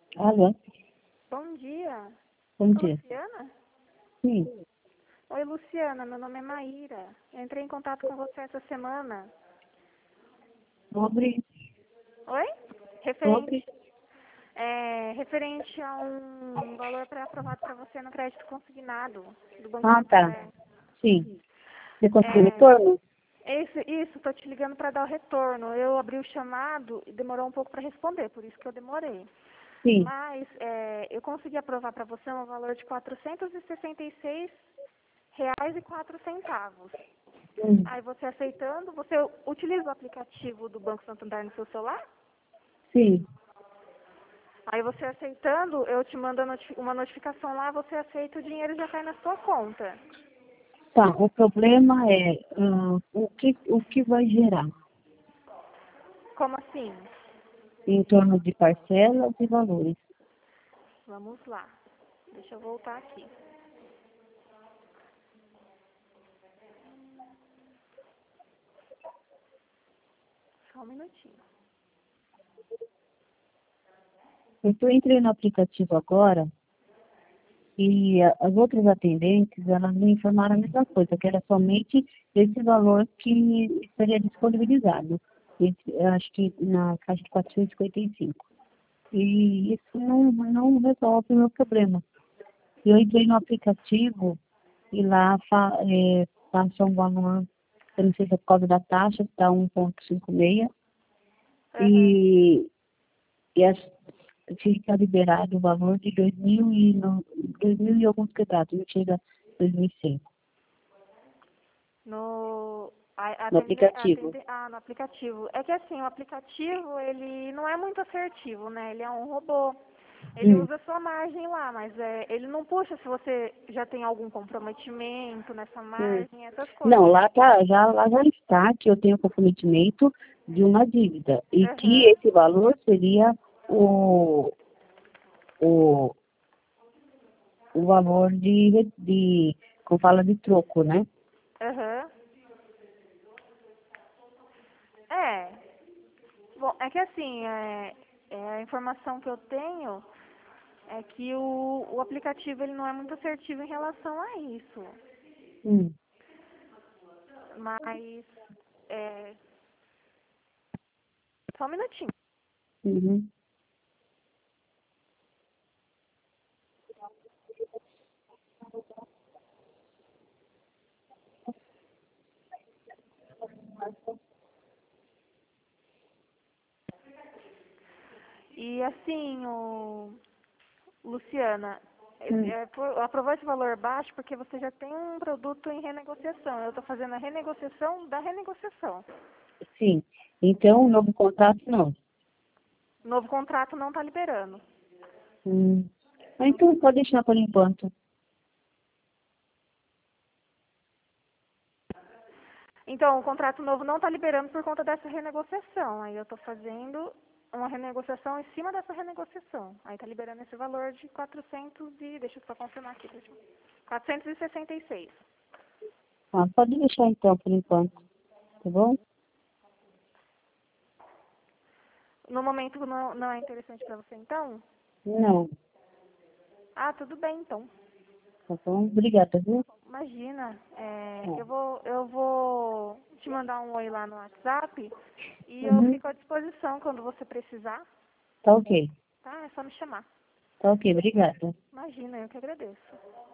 Alô? Bom dia. Bom É dia. Luciana? Sim. Oi, Luciana. Meu nome é Maíra. Eu entrei em contato com você essa semana. Sobre, Oi? sobre. Referente a um valor pré-aprovado para você no crédito consignado do Banco Ah, tá. Santander. Sim. Você conseguiu É, retorno? isso, tô te ligando para dar o retorno. Eu abri o chamado e demorou um pouco para responder, por isso que eu demorei. Sim. Mas eu consegui aprovar para você um valor de R$ 466,04. Hum. Aí você aceitando, você utiliza o aplicativo do Banco Santander no seu celular? Sim. Aí você aceitando, eu te mando uma notificação lá, você aceita, o dinheiro já cai na sua conta. Tá. O problema é o que vai gerar Como assim? em torno de parcelas e valores. Vamos lá. Deixa eu voltar aqui. Só um minutinho. Eu entrei no aplicativo agora e as outras atendentes, elas me informaram a mesma coisa, que era somente esse valor que seria disponibilizado. Eu acho que na caixa de 455. E isso não resolve o meu problema. Eu entrei no aplicativo e lá passa um valor, eu não sei se é por causa da taxa, está 1,56, Aham. e, fica liberado o valor de 2.000 e, 2.000 e alguns quebrados, não chega a 2.100 No, no aplicativo. no aplicativo. É que assim, o aplicativo, ele não é muito assertivo, né? Ele é um robô. Ele Hum, usa a sua margem lá, mas ele não puxa se você já tem algum comprometimento nessa hum. margem, essas Não, coisas. lá já está que eu tenho comprometimento de uma dívida e que Aham, esse valor seria o, o, o valor como fala, de troco, né? aham. É, bom, é que assim, a informação que eu tenho é que o aplicativo ele não é muito assertivo em relação a isso. Hum, Mas, é, só um minutinho. uhum. E assim, Luciana, Hum. aprovou esse valor baixo porque você já tem um produto em renegociação. Eu estou fazendo a renegociação da renegociação. Sim. Então, o novo contrato, não. O novo contrato não está liberando. Hum. Ah, então, pode deixar por enquanto. Então, o contrato novo não está liberando por conta dessa renegociação. Aí eu estou fazendo uma renegociação em cima dessa renegociação. Aí está liberando esse valor de 400 e... Deixa eu só confirmar aqui. 466. Ah, pode deixar então, por enquanto. Tá bom? No momento não é interessante para você, então? Não. Ah, tudo bem, então. Tá bom? Obrigada, viu? Imagina, É. eu vou te mandar um oi lá no WhatsApp e eu Uhum. fico à disposição quando você precisar, Tá ok. tá? É só me chamar. Tá ok, obrigada. Imagina, eu que agradeço.